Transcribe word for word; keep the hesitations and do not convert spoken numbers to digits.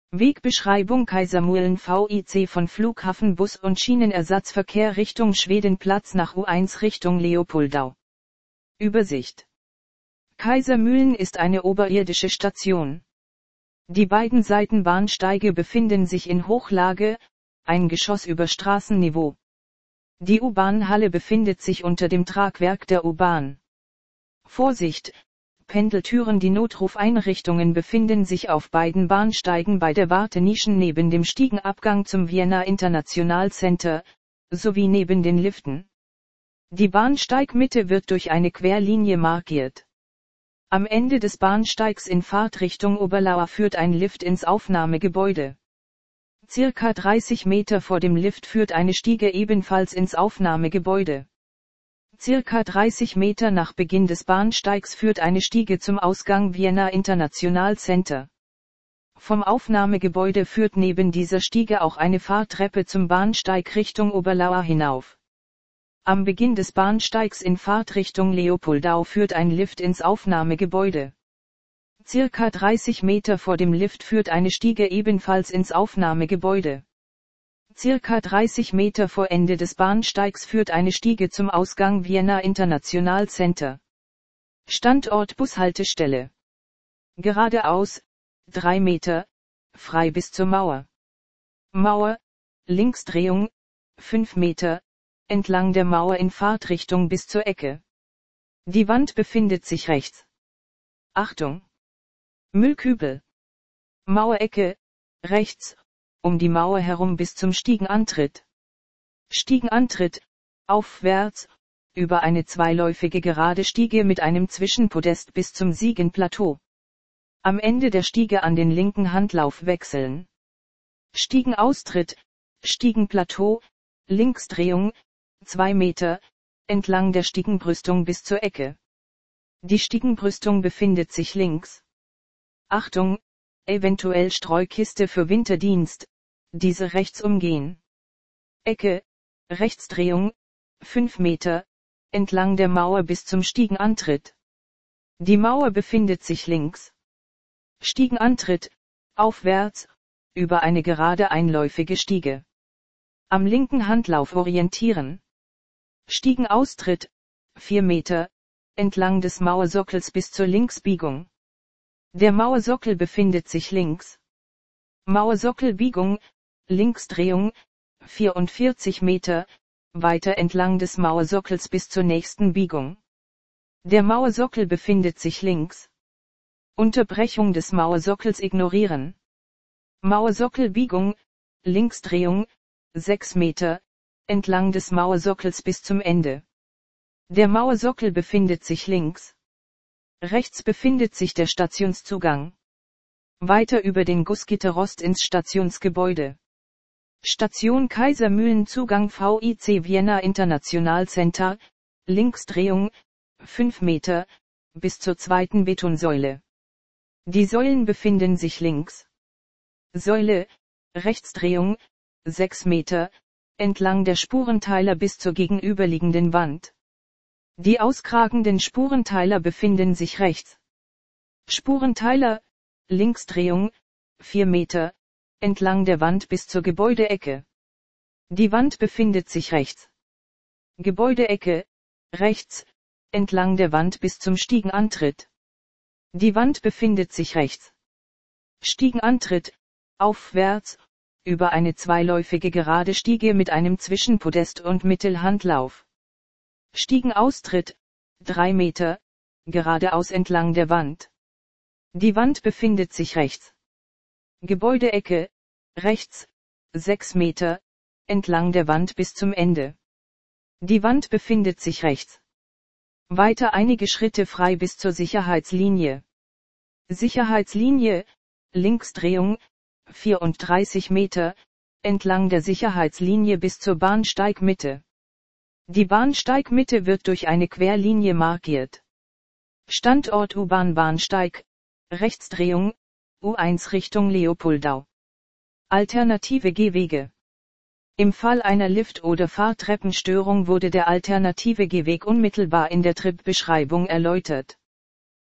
Wegbeschreibung Kaisermühlen V I C von Flughafen Bus- und Schienenersatzverkehr Richtung Schwedenplatz nach U eins Richtung Leopoldau. Übersicht. Kaisermühlen ist eine oberirdische Station. Die beiden Seitenbahnsteige befinden sich in Hochlage, ein Geschoss über Straßenniveau. Die U-Bahn-Halle befindet sich unter dem Tragwerk der U-Bahn. Vorsicht! Pendeltüren. Die Notrufeinrichtungen befinden sich auf beiden Bahnsteigen bei der Wartenischen neben dem Stiegenabgang zum Vienna International Center, sowie neben den Liften. Die Bahnsteigmitte wird durch eine Querlinie markiert. Am Ende des Bahnsteigs in Fahrtrichtung Oberlauer führt ein Lift ins Aufnahmegebäude. Circa dreißig Meter vor dem Lift führt eine Stiege ebenfalls ins Aufnahmegebäude. Circa dreißig Meter nach Beginn des Bahnsteigs führt eine Stiege zum Ausgang Vienna International Center. Vom Aufnahmegebäude führt neben dieser Stiege auch eine Fahrtreppe zum Bahnsteig Richtung Oberlauer hinauf. Am Beginn des Bahnsteigs in Fahrtrichtung Leopoldau führt ein Lift ins Aufnahmegebäude. Circa dreißig Meter vor dem Lift führt eine Stiege ebenfalls ins Aufnahmegebäude. Circa dreißig Meter vor Ende des Bahnsteigs führt eine Stiege zum Ausgang Vienna International Center. Standort Bushaltestelle. Geradeaus, drei Meter, frei bis zur Mauer. Mauer, Linksdrehung, fünf Meter, entlang der Mauer in Fahrtrichtung bis zur Ecke. Die Wand befindet sich rechts. Achtung! Müllkübel. Mauerecke, rechts, um die Mauer herum bis zum Stiegenantritt. Stiegenantritt, aufwärts, über eine zweiläufige gerade Stiege mit einem Zwischenpodest bis zum Siegenplateau. Am Ende der Stiege an den linken Handlauf wechseln. Stiegenaustritt, Stiegenplateau, Linksdrehung, zwei Meter, entlang der Stiegenbrüstung bis zur Ecke. Die Stiegenbrüstung befindet sich links. Achtung! Eventuell Streukiste für Winterdienst, diese rechts umgehen. Ecke, Rechtsdrehung, fünf Meter, entlang der Mauer bis zum Stiegenantritt. Die Mauer befindet sich links. Stiegenantritt, aufwärts, über eine gerade einläufige Stiege. Am linken Handlauf orientieren. Stiegenaustritt, vier Meter, entlang des Mauersockels bis zur Linksbiegung. Der Mauersockel befindet sich links. Mauersockelbiegung, Linksdrehung, vierundvierzig Meter, weiter entlang des Mauersockels bis zur nächsten Biegung. Der Mauersockel befindet sich links. Unterbrechung des Mauersockels ignorieren. Mauersockelbiegung, Linksdrehung, sechs Meter, entlang des Mauersockels bis zum Ende. Der Mauersockel befindet sich links. Rechts befindet sich der Stationszugang. Weiter über den Gussgitterrost ins Stationsgebäude. Station Kaisermühlen Zugang V I C Vienna International Center, Linksdrehung, fünf Meter, bis zur zweiten Betonsäule. Die Säulen befinden sich links. Säule, Rechtsdrehung, sechs Meter, entlang der Spurenteiler bis zur gegenüberliegenden Wand. Die auskragenden Spurenteiler befinden sich rechts. Spurenteiler, Linksdrehung, vier Meter, entlang der Wand bis zur Gebäudeecke. Die Wand befindet sich rechts. Gebäudeecke, rechts, entlang der Wand bis zum Stiegenantritt. Die Wand befindet sich rechts. Stiegenantritt, aufwärts, über eine zweiläufige gerade Stiege mit einem Zwischenpodest und Mittelhandlauf. Stiegenaustritt, drei Meter, geradeaus entlang der Wand. Die Wand befindet sich rechts. Gebäudeecke, rechts, sechs Meter, entlang der Wand bis zum Ende. Die Wand befindet sich rechts. Weiter einige Schritte frei bis zur Sicherheitslinie. Sicherheitslinie, Linksdrehung, vierunddreißig Meter, entlang der Sicherheitslinie bis zur Bahnsteigmitte. Die Bahnsteigmitte wird durch eine Querlinie markiert. Standort U-Bahn-Bahnsteig, Rechtsdrehung, U eins Richtung Leopoldau. Alternative Gehwege. Im Fall einer Lift- oder Fahrtreppenstörung wurde der alternative Gehweg unmittelbar in der Tripbeschreibung erläutert.